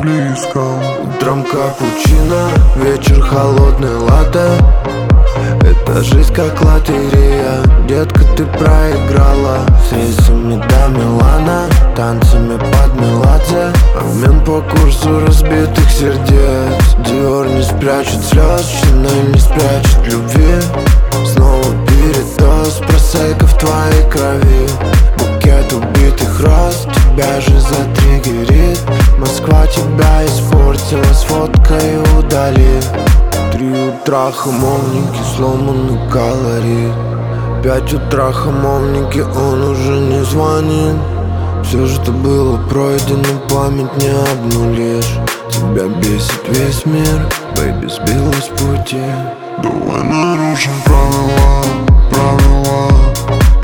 близком. Утром капучино, вечер холодный латте. Это жизнь как лотерея, детка, ты проиграла. С рейсами до Милана, танцами под Меладзе. Обмен по курсу разбитых сердец. Диор не спрячет слез, Chanel не спрячет любви. Снова передоз, просека в твоей крови. Букет убитых роз, тебя же затриггерит. Москва тебя испортила, сфоткай и удали. 3 утра хамовники, сломанный колорит. 5 утра хамовники, он уже не звонит. Все, что было пройдено, память не обнулишь. Тебя бесит весь мир, бэйби, сбилась с пути. Давай нарушим правила, правила.